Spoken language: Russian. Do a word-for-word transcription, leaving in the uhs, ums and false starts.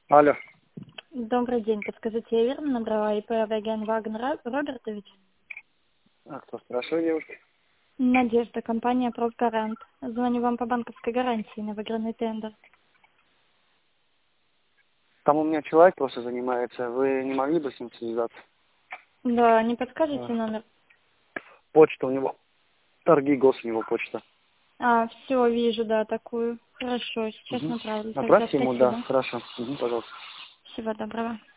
Алло. Добрый день. Подскажите, я верно набрала ИП Вагенваген Робертович? А кто спрашивает, девушка? Надежда, компания «Профгарант». Звоню вам по банковской гарантии на выигранный тендер. Там у меня человек просто занимается. Вы не могли бы с ним связаться? Да, не подскажете А, номер? почта у него. Торги гос у него почта. А, все, вижу, да, такую. Хорошо, сейчас Угу. направлю. Тогда Направьте ему, да, спасибо. хорошо. Угу, пожалуйста. Всего доброго.